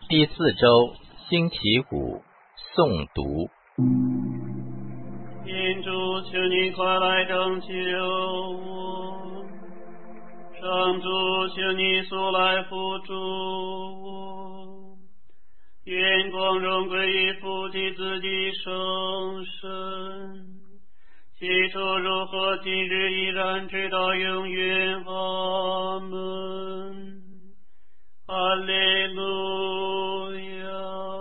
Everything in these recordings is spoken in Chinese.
第4周星期五诵读。 天主，求你快来拯救我；上主，求你速来扶助我。愿光荣归于父及子及圣神，起初如何，今日依然，直到永远。阿门。哈利路亚。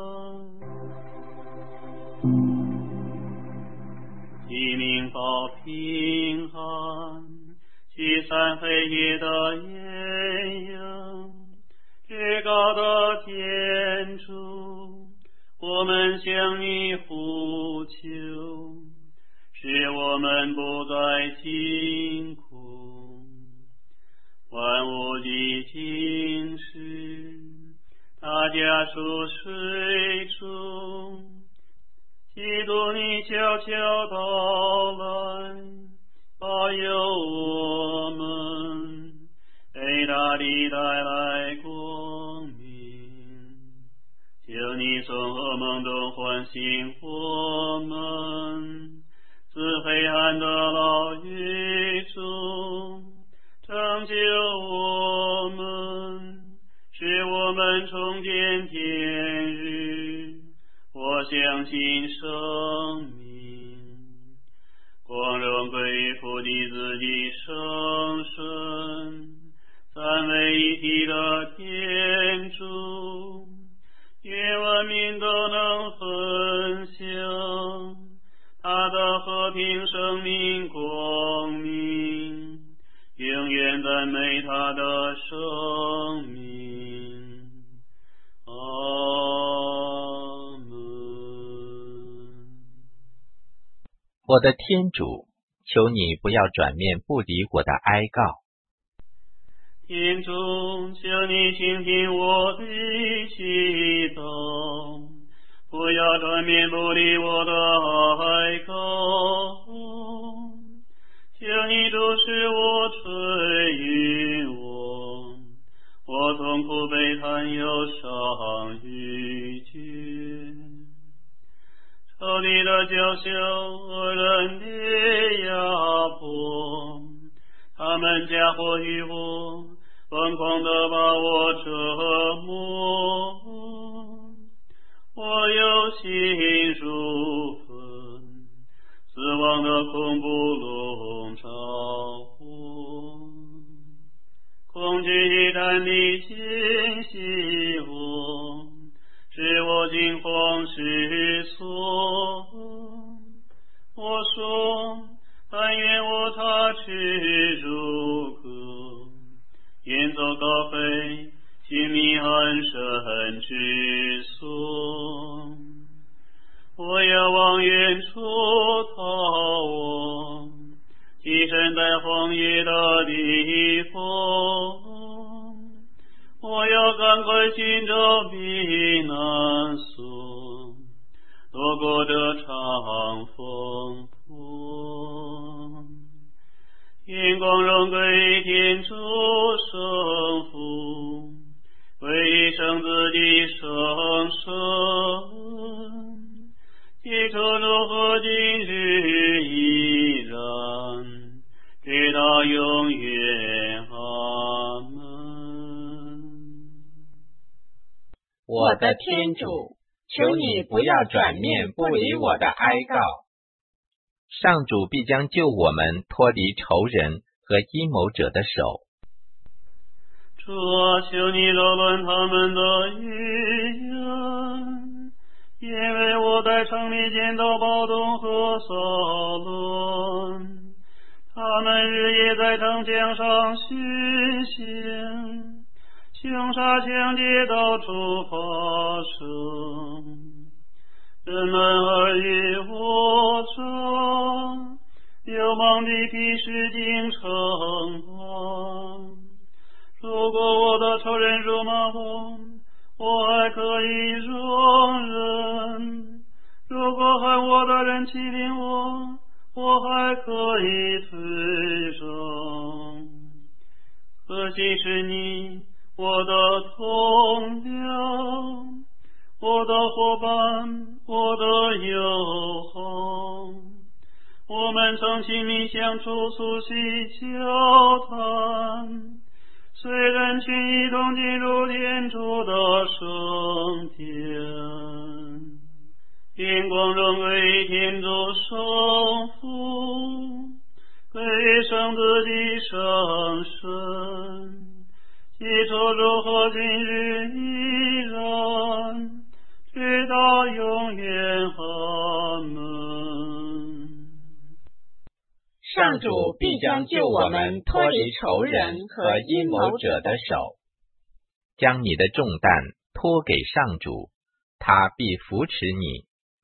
鸡鸣报平安，驱散黑夜的艳阳。至高的天主，我们向你呼求，使我们不再惊恐。万物的经师，大家出水中，基督你悄悄到来，保佑我们，给大地带来光明。求你从噩梦中唤醒我们，自黑暗的牢狱中拯救我们，使我们重见天日。我相信生命，光荣归于父及子及圣神，三位一体的天主。愿万民都能分享他的和平、生命、光明，永远赞美他的生命。阿门。 我的天主，求你不要转面不理我的哀告。 天主，求你倾听我的祈祷，不要转面不理我的哀告。求你注视我，垂允我痛苦悲叹忧伤欲绝。仇敌的娇羞，恶人的压迫，他们嫁祸于我，疯狂地把我折磨。我有心如焚，死亡的恐怖笼罩我，恐惧一旦你侵袭我，使我惊慌失措。我说，但愿我插翅如歌，远走高飞，寻觅安身之所。我要往远处逃亡，栖身在荒野的地方。我要赶快寻找避难所，躲过这场风波。愿光荣归于天主圣父，归于圣子的圣神，起初如何，今日依然，直到永远。阿门。 我的天主，求你不要转面不理我的哀告。 上主必将救我们脱离仇人和阴谋者的手。 主啊，求你扰乱他们的语言，因为我在城里见到暴动和骚乱，他们日夜在城墙上巡行，凶杀抢劫到处发生。人们尔虞我诈，流氓的敌视竟成王。如果我的仇人辱骂我还可以容忍；如果恨我的人欺凌我还可以退让。可惜是你，我的同僚， 我的伙伴，我的友好。我们曾亲密相处，促膝交谈，虽然群一同进入天主的圣殿。因光荣归天主圣父，归圣子的圣神，起初如何今日依然，直到永远。阿门。 上主必将救我们脱离仇人和阴谋者的手。 将你的重担托给上主，他必扶持你。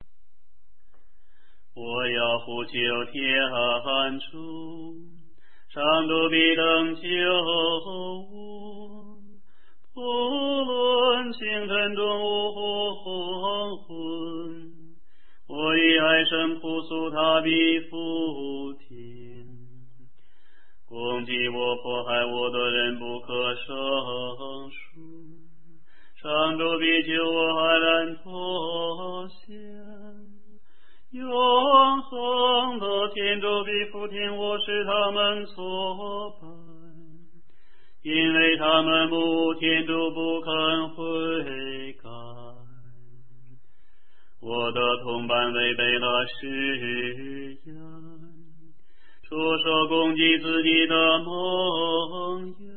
我要呼求天主，上主必等救我。不论清晨中午或黄昏，我以哀声哭诉，他必俯听。攻击我迫害我的人不可胜数，上主必救我海难脱险。永恒的天主必俯听我，使他们作伴，因为他们慕天主不肯悔改。我的同伴违背了誓言，出手攻击自己的盟友。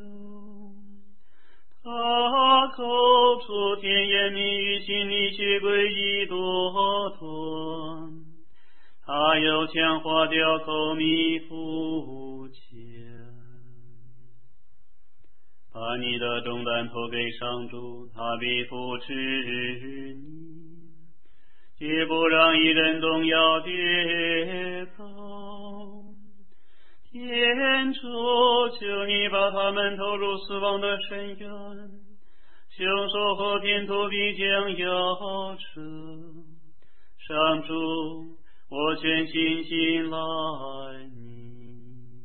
他口出甜言蜜语，心里却诡计多端。他又强化掉口蜜腹剑，把你的重担托给上主，他必扶持你，绝不让一人动摇跌倒。天主，求你把他们投入死亡的深渊，凶手和天土必将夭折。上主，我全心信赖你。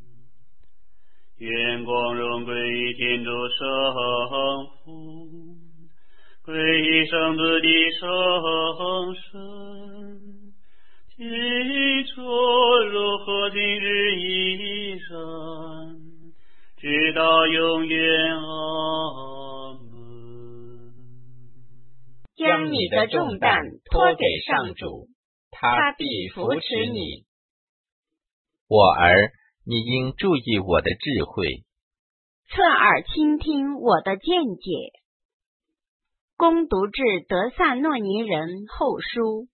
愿光荣归于天主圣父，归于圣子的圣神，起初如何今日依然，直到永远。阿门。 将你的重担托给上主，他必扶持你。 我儿，你应注意我的智慧， 侧耳倾听我的见解。恭读至德萨诺尼人后书。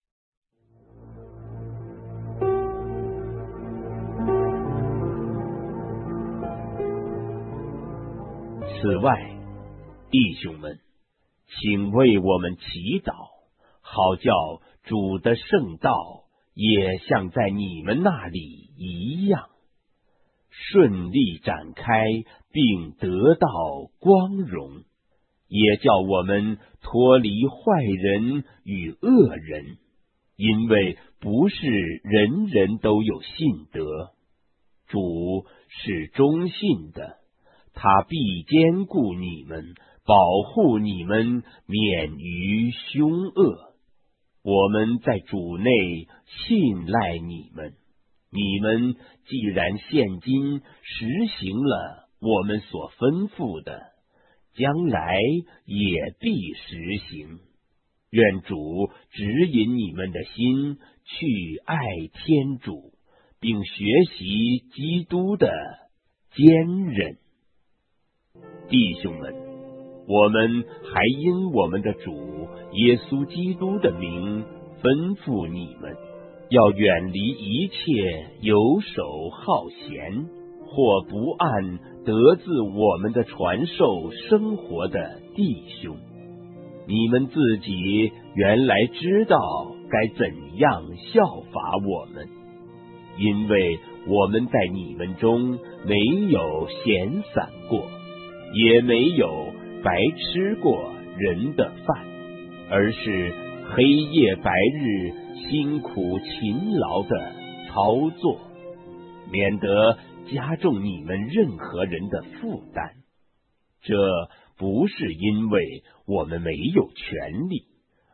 此外，弟兄们，请为我们祈祷，好叫主的圣道也像在你们那里一样顺利展开，并得到光荣，也叫我们脱离坏人与恶人，因为不是人人都有信德。主是忠信的，他必坚固你们，保护你们免于凶恶。我们在主内信赖你们，你们既然现今实行了我们所吩咐的，将来也必实行。愿主指引你们的心去爱天主，并学习基督的坚忍。弟兄们，我们还因我们的主耶稣基督的名吩咐你们，要远离一切游手好闲或不按得自我们的传授生活的弟兄。你们自己原来知道该怎样效法我们，因为我们在你们中没有闲散过，也没有白吃过人的饭，而是黑夜白日辛苦勤劳的操作，免得加重你们任何人的负担。这不是因为我们没有权利，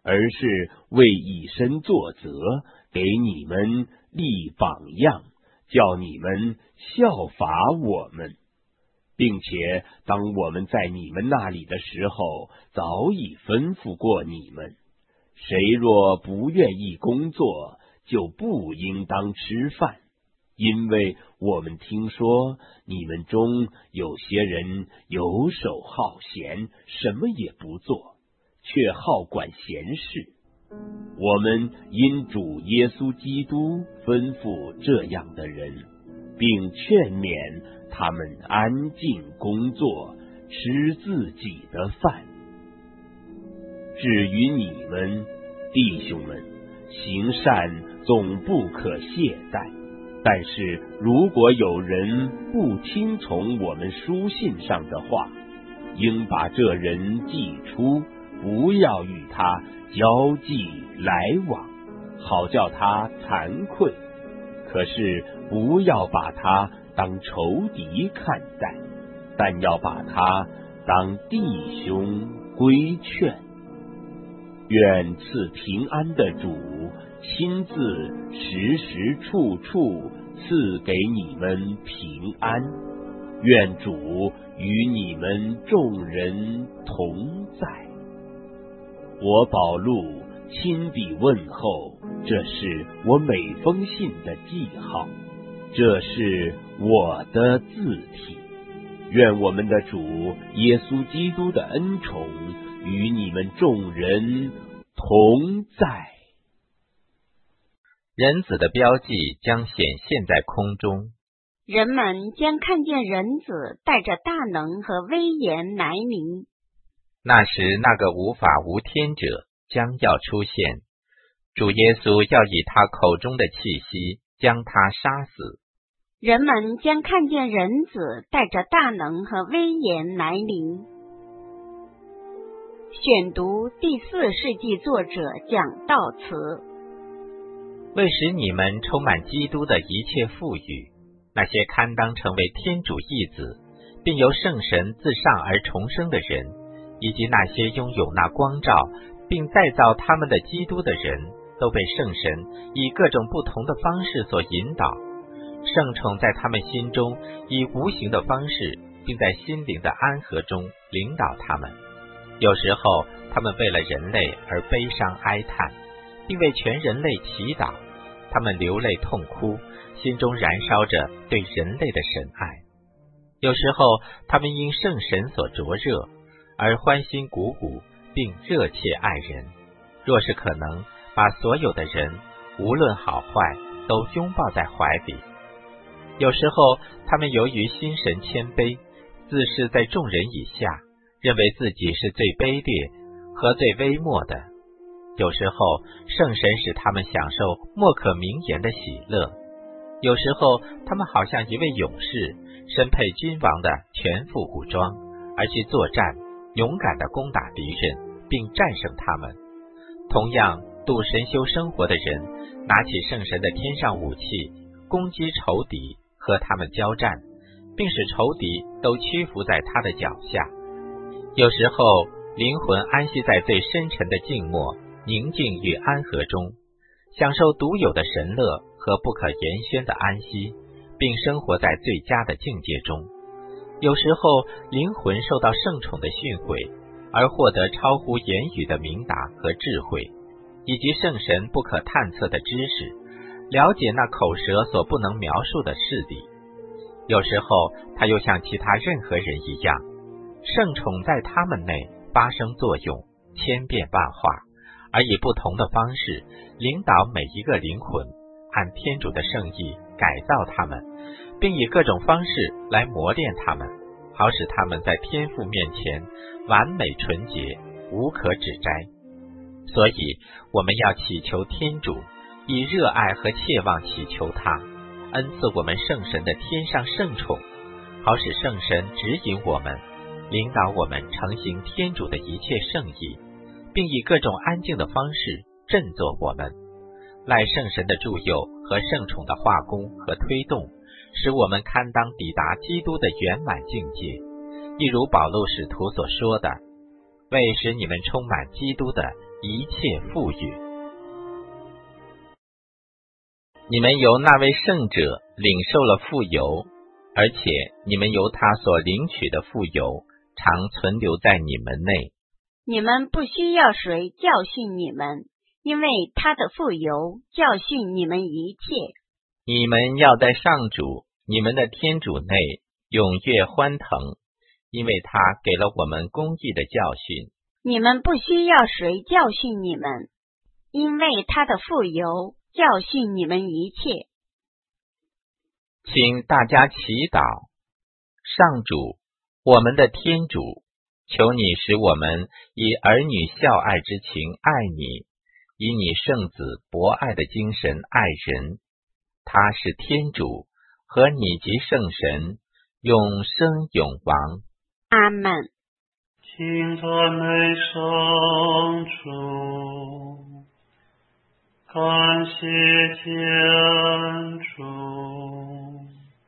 而是为以身作则，给你们立榜样，叫你们效法我们。并且当我们在你们那里的时候，早已吩咐过你们，谁若不愿意工作，就不应当吃饭，因为我们听说你们中有些人游手好闲，什么也不做，却好管闲事。我们因主耶稣基督吩咐这样的人，并劝勉他们安静工作，吃自己的饭。至于你们弟兄们，行善总不可懈怠，但是如果有人不听从我们书信上的话，应把这人记出，不要与他交际来往，好叫他惭愧。可是不要把他当仇敌看待，但要把他当弟兄规劝。愿赐平安的主亲自时时处处赐给你们平安。愿主与你们众人同在。我保禄亲笔问候，这是我每封信的记号，这是我的字体。愿我们的主耶稣基督的恩宠与你们众人同在。 人子的标记将显现在空中， 人们将看见人子带着大能和威严来临。 那时那个无法无天者将要出现，主耶稣要以他口中的气息将他杀死。 人们将看见人子带着大能和威严来临。选读第4世纪作者讲道词。 为使你们充满基督的一切富裕，那些堪当成为天主义子，并由圣神自上而重生的人，以及那些拥有那光照并再造他们的基督的人，都被圣神以各种不同的方式所引导。圣宠在他们心中以无形的方式，并在心灵的安和中领导他们。有时候他们为了人类而悲伤哀叹，并为全人类祈祷，他们流泪痛哭，心中燃烧着对人类的神爱。有时候他们因圣神所灼热而欢欣鼓舞，并热切爱人，若是可能，把所有的人无论好坏都拥抱在怀里。有时候他们由于心神谦卑，自视在众人以下，认为自己是最卑劣和最微末的。有时候圣神使他们享受莫可名言的喜乐。有时候他们好像一位勇士，身配君王的全副武装，而去作战，勇敢地攻打敌人，并战胜他们。同样度神修生活的人，拿起圣神的天上武器，攻击仇敌，和他们交战，并使仇敌都屈服在他的脚下。有时候灵魂安息在最深沉的静默、宁静与安和中，享受独有的神乐和不可言宣的安息，并生活在最佳的境界中。有时候灵魂受到圣宠的训诲，而获得超乎言语的明达和智慧，以及圣神不可探测的知识，了解那口舌所不能描述的事理。有时候他又像其他任何人一样，圣宠在他们内发生作用，千变万化，而以不同的方式领导每一个灵魂，按天主的圣意改造他们，并以各种方式来磨练他们，好使他们在天父面前完美纯洁，无可指摘。所以我们要祈求天主，以热爱和切望祈求他恩赐我们圣神的天上圣宠，好使圣神指引我们，领导我们承行天主的一切圣意，并以各种安静的方式振作我们。赖圣神的助佑和圣宠的化工和推动，使我们堪当抵达基督的圆满境界。一如保禄使徒所说的，为使你们充满基督的一切富裕。你们由那位圣者领受了富油，而且你们由他所领取的富油常存留在你们内。 你们不需要谁教训你们，因为他的富油教训你们一切。 你们要在上主你们的天主内踊跃欢腾，因为他给了我们公义的教训。 你们不需要谁教训你们，因为他的富油教训你们一切。 请大家祈祷。上主，我们的天主，求你使我们以儿女孝爱之情爱你，以你圣子博爱的精神爱人。他是天主，和你及圣神永生永王。 阿们。 请赞美上主，感谢天主。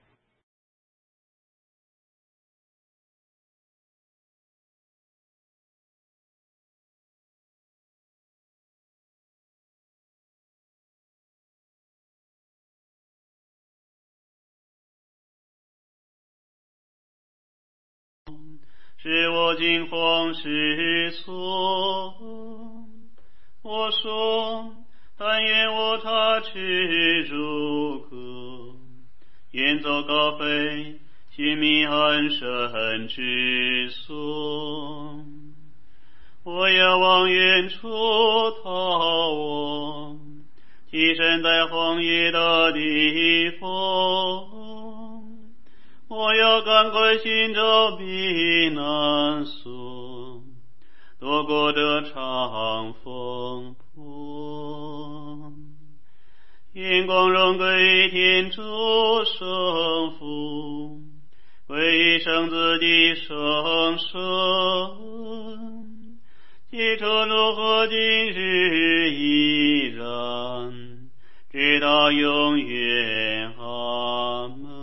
是我惊慌失措，我说但愿我插翅如歌，演奏高飞寻觅安身之所。我要往远处逃亡，栖身在荒野的地方。我要赶快寻找避难所，躲过这场风波。眼光荣归天主圣父，归于圣子的圣神，起初如何今日依然，直到永远。阿门。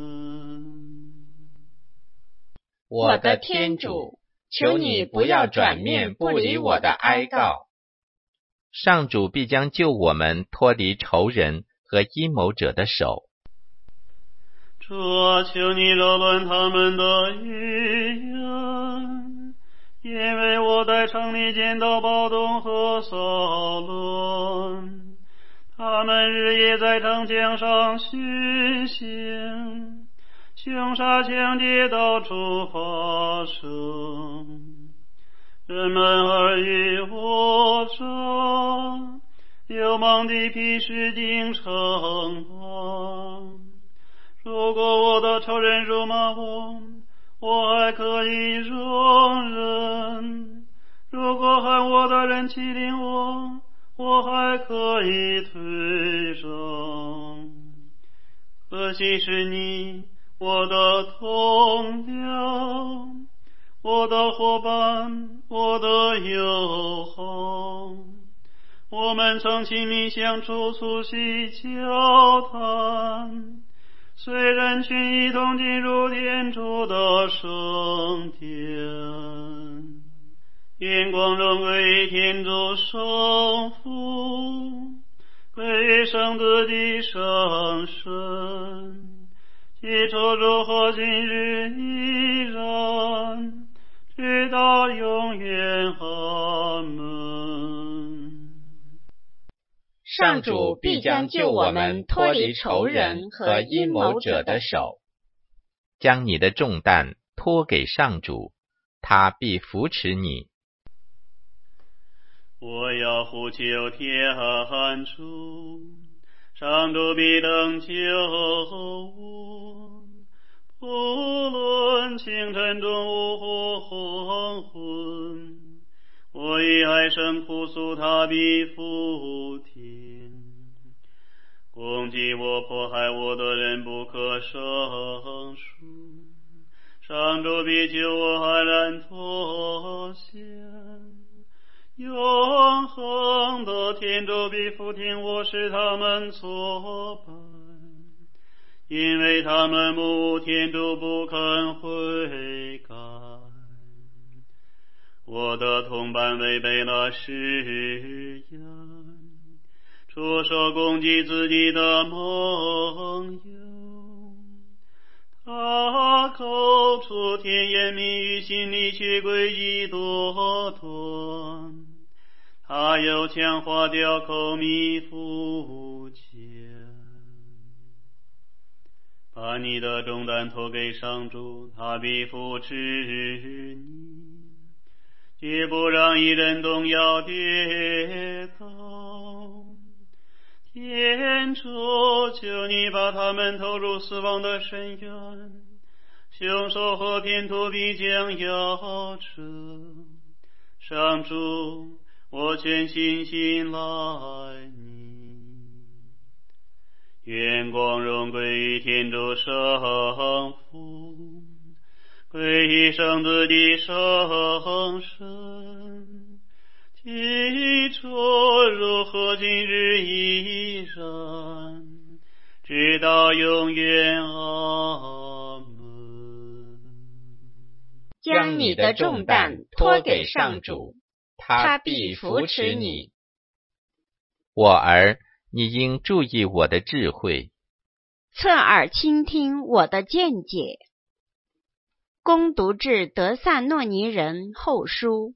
我的天主，求你不要转面不理我的哀告。 上主必将救我们脱离仇人和阴谋者的手。 主啊，求你饶论他们的语言，因为我在城里见到暴动和骚乱，他们日夜在城墙上巡行，凶杀抢劫到处发生，人们尔虞我诈，流氓的皮实进城啊。如果我的仇人辱骂我，我还可以容忍；如果恨我的人欺凌我，我还可以退让。可惜是你，我的同僚，我的伙伴，我的友好，我们曾亲密相处，促膝交谈，虽人群一同进入天主的圣殿。眼光荣归天主圣父，归圣子的圣神，起初如何今日依然，直到永远。阿门。 上主必将救我们脱离仇人和阴谋者的手。 将你的重担托给上主，他必扶持你。 我要呼求天主，上主必能救我，不论清晨中午或黄昏，我以哀声哭诉，他必俯听。攻击我迫害我的人不可胜数，上主必救我安然脱险。永恒的天主必俯听我，使他们挫败，因为他们慕天主不肯悔改。我的同伴违背了誓言，出手攻击自己的盟友，他口出甜言蜜语，心里却诡计多端，他又强化掉口蜜腹剑。把你的重担托给上主，他必扶持你，绝不让一人动摇跌倒。天主，求你把他们投入死亡的深渊，凶手和骗徒必将夭折。上主，我全心信赖你。愿光荣归于天主圣父，归于圣子的圣神，起初如何今日依然，直到永远。阿门。 将你的重担托给上主，他必扶持你。 我儿，你应注意我的智慧， 侧耳倾听我的见解。恭读至德萨诺尼人后书。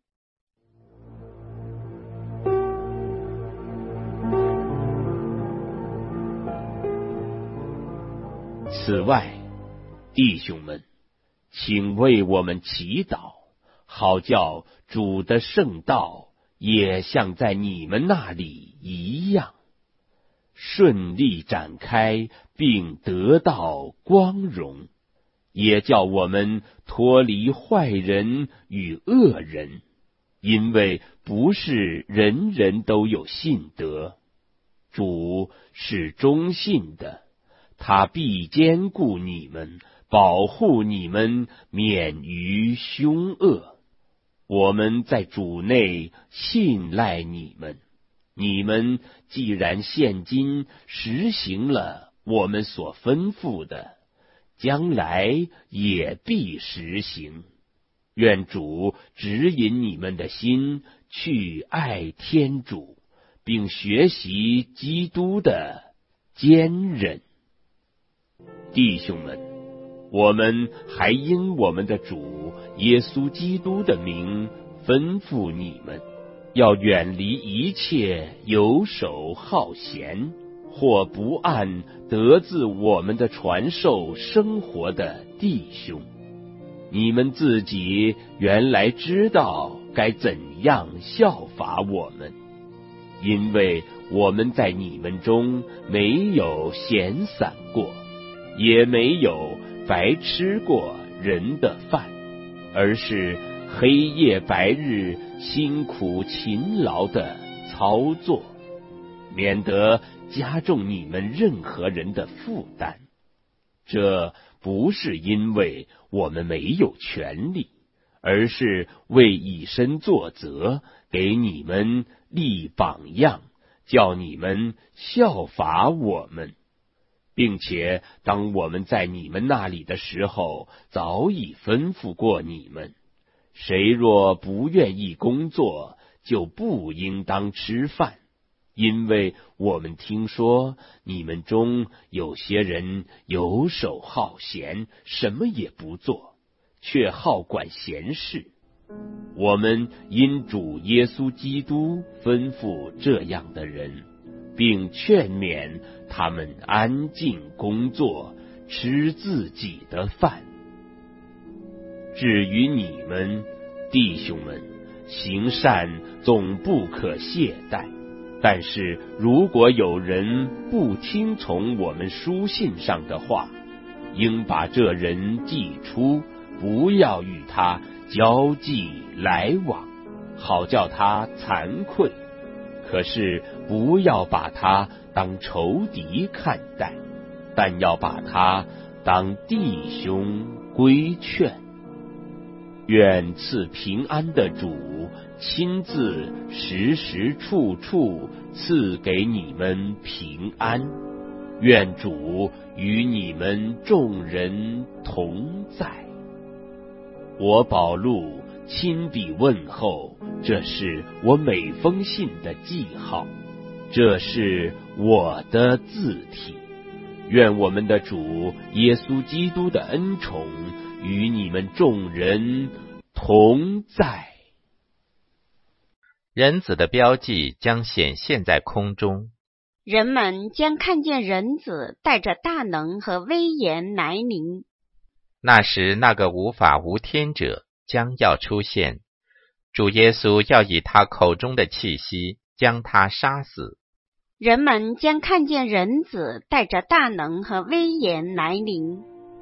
此外，弟兄们，请为我们祈祷，好叫主的圣道也像在你们那里一样顺利展开，并得到光荣，也叫我们脱离坏人与恶人，因为不是人人都有信德。主是忠信的，他必坚固你们，保护你们免于凶恶。我们在主内信赖你们，你们既然现今实行了我们所吩咐的，将来也必实行。愿主指引你们的心去爱天主，并学习基督的坚忍。弟兄们，我们还因我们的主耶稣基督的名吩咐你们，要远离一切游手好闲或不按得自我们的传授生活的弟兄。你们自己原来知道该怎样效法我们，因为我们在你们中没有闲散过，也没有白吃过人的饭，而是黑夜白日辛苦勤劳的操作，免得加重你们任何人的负担。这不是因为我们没有权利，而是为以身作则，给你们立榜样，叫你们效法我们。并且当我们在你们那里的时候，早已吩咐过你们，谁若不愿意工作，就不应当吃饭，因为我们听说你们中有些人游手好闲，什么也不做，却好管闲事。我们因主耶稣基督吩咐这样的人，并劝勉他们安静工作，吃自己的饭。至于你们，弟兄们，行善总不可懈怠，但是如果有人不听从我们书信上的话，应把这人祭出，不要与他交际来往，好叫他惭愧。可是不要把他当仇敌看待，但要把他当弟兄规劝。愿赐平安的主亲自时时处处赐给你们平安。愿主与你们众人同在。我保禄亲笔问候，这是我每封信的记号，这是我的字体。愿我们的主耶稣基督的恩宠与你们众人同在。 人子的标记将显现在空中， 人们将看见人子带着大能和威严来临。 那时那个无法无天者将要出现，主耶稣要以他口中的气息将他杀死。 人们将看见人子带着大能和威严来临。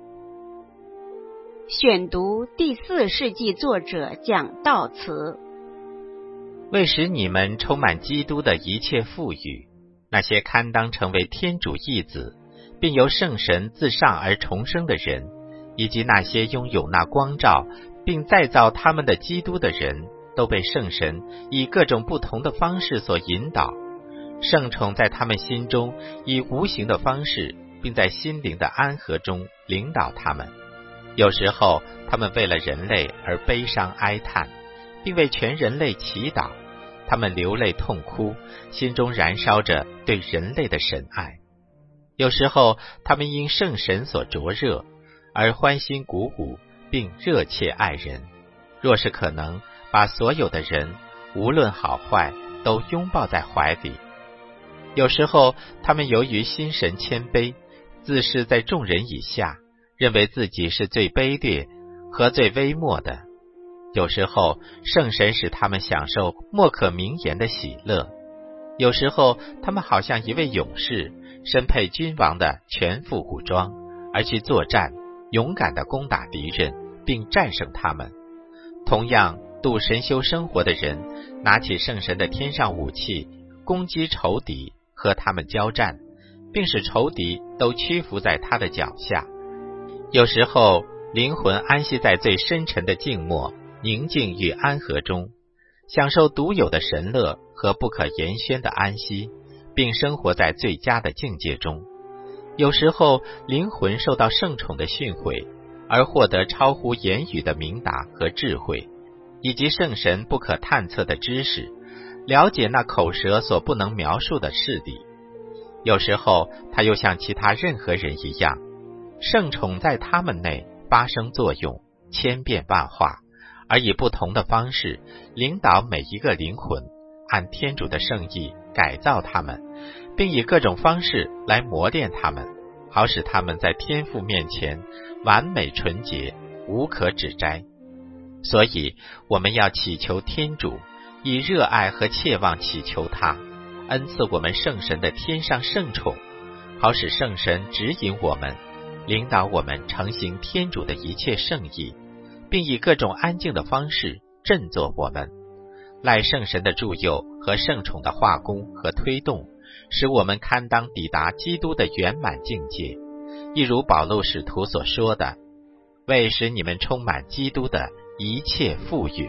选读第4世纪作者讲道词。 为使你们充满基督的一切富裕，那些堪当成为天主义子，并由圣神自上而重生的人，以及那些拥有那光照并再造他们的基督的人，都被圣神以各种不同的方式所引导。圣宠在他们心中以无形的方式，并在心灵的安和中领导他们。有时候他们为了人类而悲伤哀叹，并为全人类祈祷，他们流泪痛哭，心中燃烧着对人类的神爱。有时候他们因圣神所灼热而欢欣鼓舞，并热切爱人，若是可能，把所有的人无论好坏都拥抱在怀里。有时候他们由于心神谦卑，自视在众人以下，认为自己是最卑劣和最微末的。有时候圣神使他们享受莫可名言的喜乐。有时候他们好像一位勇士，身配君王的全副武装，而去作战，勇敢地攻打敌人，并战胜他们。同样度神修生活的人，拿起圣神的天上武器，攻击仇敌，和他们交战，并使仇敌都屈服在他的脚下。有时候灵魂安息在最深沉的静默、宁静与安和中，享受独有的神乐和不可言宣的安息，并生活在最佳的境界中。有时候灵魂受到圣宠的训诲，而获得超乎言语的明达和智慧，以及圣神不可探测的知识，了解那口舌所不能描述的事理。有时候他又像其他任何人一样，圣宠在他们内发生作用，千变万化，而以不同的方式领导每一个灵魂，按天主的圣意改造他们，并以各种方式来磨练他们，好使他们在天父面前完美纯洁，无可指摘。所以我们要祈求天主，以热爱和切望祈求他恩赐我们圣神的天上圣宠，好使圣神指引我们，领导我们承行天主的一切圣意，并以各种安静的方式振作我们。赖圣神的助佑和圣宠的化工和推动，使我们堪当抵达基督的圆满境界。一如保禄使徒所说的，为使你们充满基督的一切富裕。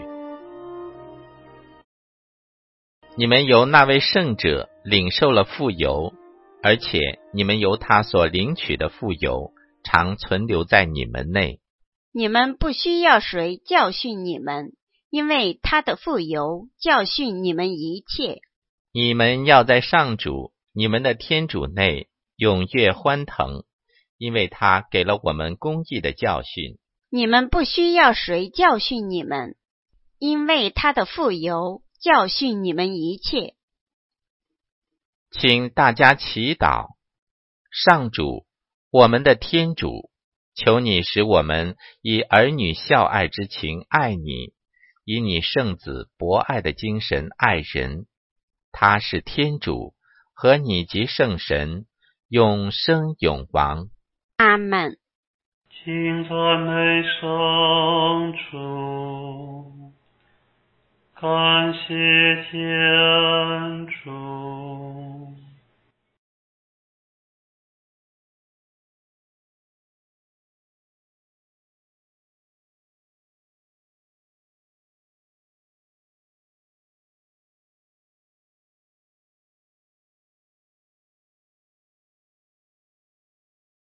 你们由那位圣者领受了富油，而且你们由他所领取的富油常存留在你们内。 你们不需要谁教训你们，因为他的富油教训你们一切。 你们要在上主你们的天主内踊跃欢腾，因为他给了我们公义的教训。 你们不需要谁教训你们，因为他的富油教训你们一切。 请大家祈祷。上主，我们的天主，求你使我们以儿女孝爱之情爱你，以你圣子博爱的精神爱人。他是天主，和你及圣神，永生永王。 阿们。 请赞美上主，感谢天主。